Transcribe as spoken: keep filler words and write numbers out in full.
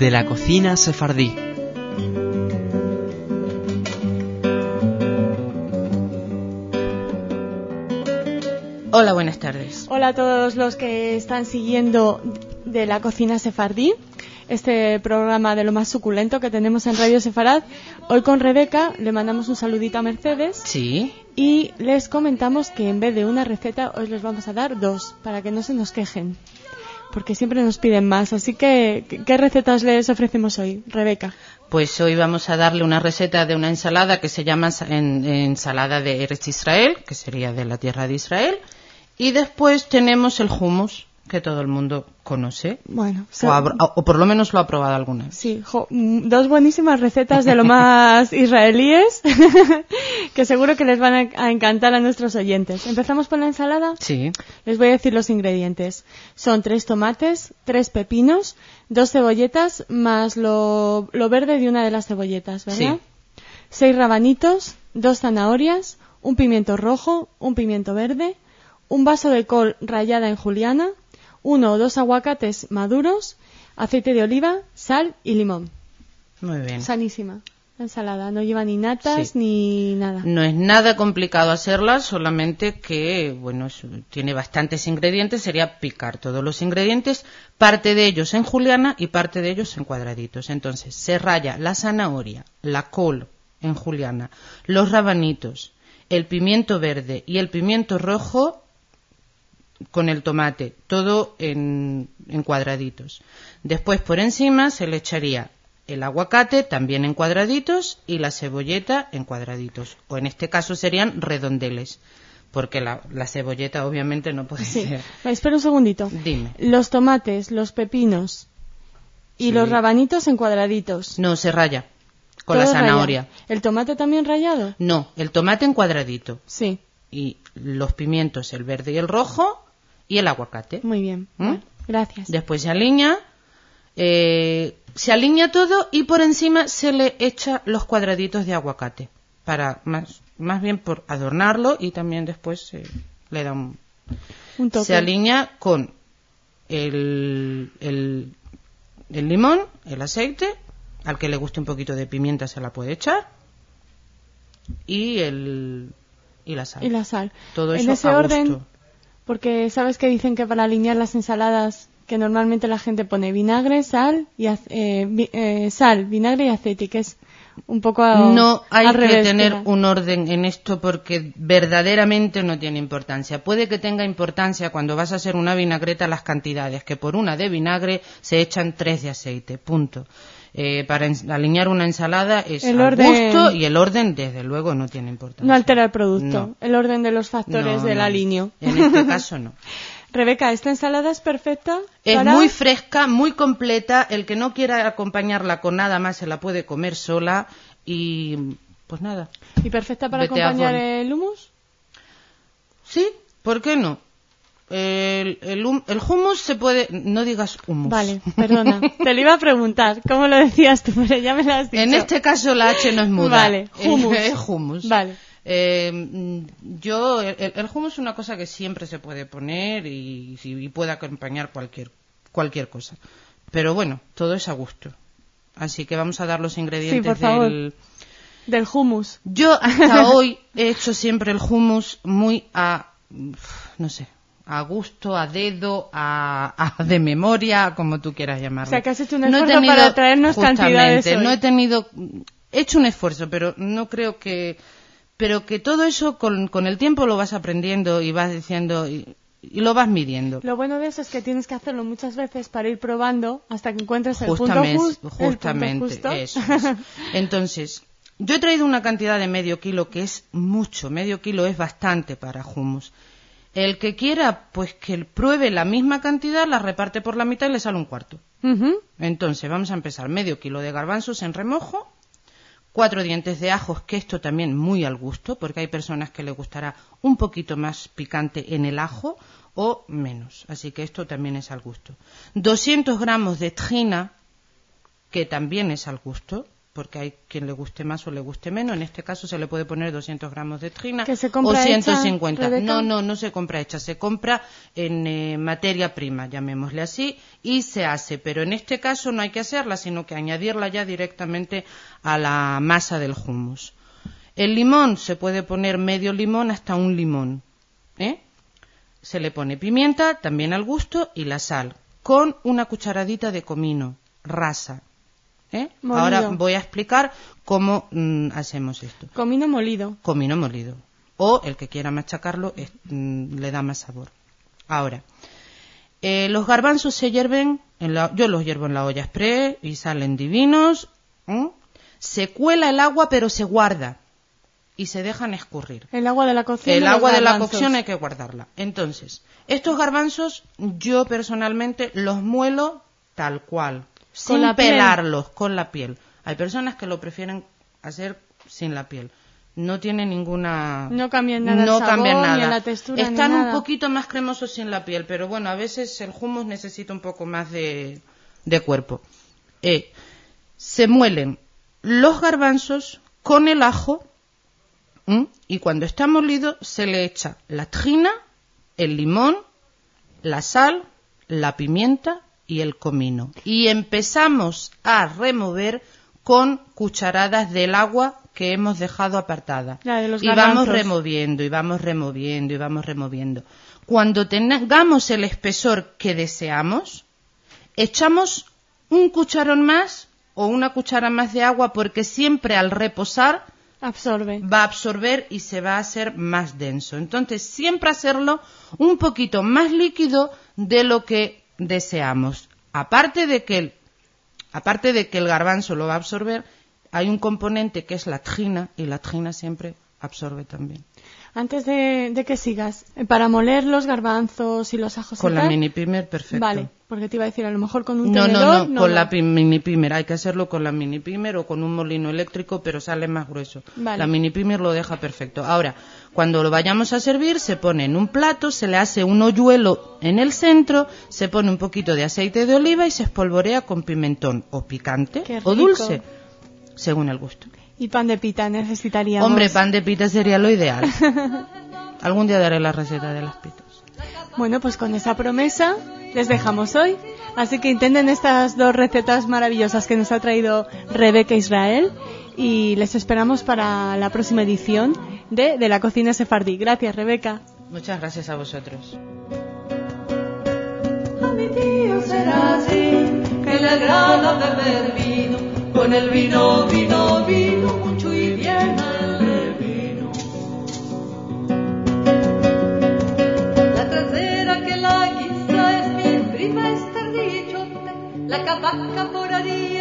de la cocina sefardí. Hola, buenas tardes. Hola a todos los que están siguiendo de la cocina sefardí, este programa de lo más suculento que tenemos en Radio Sefarad. Hoy con Rebeca le mandamos un saludito a Mercedes. Sí. Y les comentamos que en vez de una receta, hoy les vamos a dar dos, para que no se nos quejen, porque siempre nos piden más. Así que, ¿qué recetas les ofrecemos hoy, Rebeca? Pues hoy vamos a darle una receta de una ensalada que se llama en, ensalada de Eretz Israel, que sería de la tierra de Israel. Y después tenemos el hummus, que todo el mundo conoce. Bueno, o, ha, o por lo menos lo ha probado alguna vez. Sí, jo, dos buenísimas recetas de lo más israelíes que seguro que les van a, a encantar a nuestros oyentes. ¿Empezamos con la ensalada? Sí. Les voy a decir los ingredientes. Son tres tomates, tres pepinos, dos cebolletas, más lo, lo verde de una de las cebolletas, ¿verdad? Sí. Seis rabanitos, dos zanahorias, un pimiento rojo, un pimiento verde, un vaso de col rallada en juliana, uno o dos aguacates maduros, aceite de oliva, sal y limón. Muy bien. Sanísima la ensalada, no lleva ni natas sí. ni nada. No es nada complicado hacerla, solamente que, bueno, tiene bastantes ingredientes, sería picar todos los ingredientes, parte de ellos en juliana y parte de ellos en cuadraditos. Entonces, se raya la zanahoria, la col en juliana, los rabanitos, el pimiento verde y el pimiento rojo con el tomate, todo en, en cuadraditos. Después por encima se le echaría el aguacate también en cuadraditos y la cebolleta en cuadraditos, o en este caso serían redondeles, porque la, la cebolleta obviamente no puede sí. ser. Espera un segundito. Dime. Los tomates, los pepinos y sí. los rabanitos en cuadraditos. No, se raya con todo la zanahoria. Raya. ¿El tomate también rallado? No, el tomate en cuadradito. Sí. Y los pimientos, el verde y el rojo, y el aguacate. Muy bien, ¿Mm? Bueno, gracias. Después se alinea, eh, se alinea todo y por encima se le echa los cuadraditos de aguacate, para más, más bien por adornarlo, y también después se le da un, un toque. Se alinea con el, el, el limón, el aceite, al que le guste un poquito de pimienta se la puede echar, y el y la sal. Y la sal. Todo en eso ese a orden, gusto. Porque sabes que dicen que para alinear las ensaladas, que normalmente la gente pone vinagre, sal, y eh, vi, eh, sal, vinagre y aceite, que es un poco a, no hay al revés, que tener ¿verdad? un orden en esto, porque verdaderamente no tiene importancia. Puede que tenga importancia cuando vas a hacer una vinagreta las cantidades, que por una de vinagre se echan tres de aceite, punto. Eh, para en, alinear una ensalada es el al orden, gusto, y el orden desde luego no tiene importancia. No altera el producto, no. El orden de los factores no, del no. alineo. En este caso no. Rebeca, ¿esta ensalada es perfecta? Es para... muy fresca, muy completa. El que no quiera acompañarla con nada más se la puede comer sola y pues nada. ¿Y perfecta para acompañar el hummus? Sí, ¿por qué no? El, el, el hummus se puede... No digas hummus. Vale, perdona. Te lo iba a preguntar. ¿Cómo lo decías tú? Pero ya me lo has dicho. En este caso la H no es muda. Vale, hummus. Es, es hummus. Vale. Eh, yo... El, el hummus es una cosa que siempre se puede poner y, y puede acompañar cualquier, cualquier cosa. Pero bueno, todo es a gusto. Así que vamos a dar los ingredientes sí, por favor. del... Del hummus. Yo hasta hoy he hecho siempre el hummus muy a... no sé... a gusto, a dedo, a, a de memoria, como tú quieras llamarlo. O sea, que has hecho un esfuerzo no he tenido, para traernos cantidades hoy. No he tenido, he hecho un esfuerzo, pero no creo que, pero que todo eso con, con el tiempo lo vas aprendiendo y vas diciendo y, y lo vas midiendo. Lo bueno de eso es que tienes que hacerlo muchas veces para ir probando hasta que encuentres el justamente, punto justo. Justamente, el punto justo. Eso es. Entonces, yo he traído una cantidad de medio kilo que es mucho, medio kilo es bastante para hummus. El que quiera, pues que pruebe la misma cantidad, la reparte por la mitad y le sale un cuarto. Uh-huh. Entonces, vamos a empezar. Medio kilo de garbanzos en remojo, cuatro dientes de ajos, que esto también muy al gusto, porque hay personas que les gustará un poquito más picante en el ajo o menos. Así que esto también es al gusto. doscientos gramos de trina, que también es al gusto. porque hay quien le guste más o le guste menos. En este caso se le puede poner doscientos gramos de trina ¿Que se compra o ciento cincuenta. Hecha, no, no, no se compra hecha, se compra en eh, materia prima, llamémosle así, y se hace. Pero en este caso no hay que hacerla, sino que añadirla ya directamente a la masa del hummus. El limón, se puede poner medio limón hasta un limón, ¿eh? Se le pone pimienta, también al gusto, y la sal, con una cucharadita de comino, rasa. ¿Eh? Ahora voy a explicar cómo mm, hacemos esto. Comino molido. Comino molido. O el que quiera machacarlo es, mm, le da más sabor. Ahora, eh, los garbanzos se hierven, en la, yo los hiervo en la olla express y salen divinos. ¿eh? Se cuela el agua pero se guarda y se dejan escurrir. El agua de la cocción. El agua de la cocción hay que guardarla. Entonces, estos garbanzos yo personalmente los muelo tal cual. Sin pelarlos, con la piel. Hay personas que lo prefieren hacer sin la piel. No tiene ninguna... No cambian nada no el sabor, cambian nada. ni la textura, Están ni un nada. poquito más cremosos sin la piel, pero bueno, a veces el hummus necesita un poco más de, de cuerpo. Eh, se muelen los garbanzos con el ajo, ¿m? Y cuando está molido se le echa la trina, el limón, la sal, la pimienta y el comino. Y empezamos a remover con cucharadas del agua que hemos dejado apartada. La de los y garbanzos. vamos removiendo, y vamos removiendo, y vamos removiendo. Cuando tengamos el espesor que deseamos, echamos un cucharón más o una cuchara más de agua, porque siempre al reposar absorbe. va a absorber y se va a hacer más denso. Entonces, siempre hacerlo un poquito más líquido de lo que deseamos. Aparte de que el, aparte de que el garbanzo lo va a absorber, hay un componente que es la trina, y la trina siempre absorbe también. Antes de, de que sigas, para moler los garbanzos y los ajos Con y la tal, mini pimer, perfecto. Vale, porque te iba a decir, a lo mejor con un no, tenedor... No, no, no, con no. la pi- mini pimer. Hay que hacerlo con la mini pimer o con un molino eléctrico, pero sale más grueso. Vale. La mini pimer lo deja perfecto. Ahora, cuando lo vayamos a servir, se pone en un plato, se le hace un hoyuelo en el centro, se pone un poquito de aceite de oliva y se espolvorea con pimentón o picante Qué o rico. dulce, según el gusto. Y pan de pita necesitaríamos. Hombre, pan de pita sería lo ideal. Algún día daré la receta de las pitas. Bueno, pues con esa promesa les dejamos hoy. Así que intenten estas dos recetas maravillosas que nos ha traído Rebeca Israel y les esperamos para la próxima edición de, de la cocina sefardí. Gracias, Rebeca. Muchas gracias a vosotros. A mi tío será así, que le agrada beber vino, con el vino, vino, vino, mucho y bien el vino. La trasera que la guisa es mi prima Esther Dichote, la capaca por ahí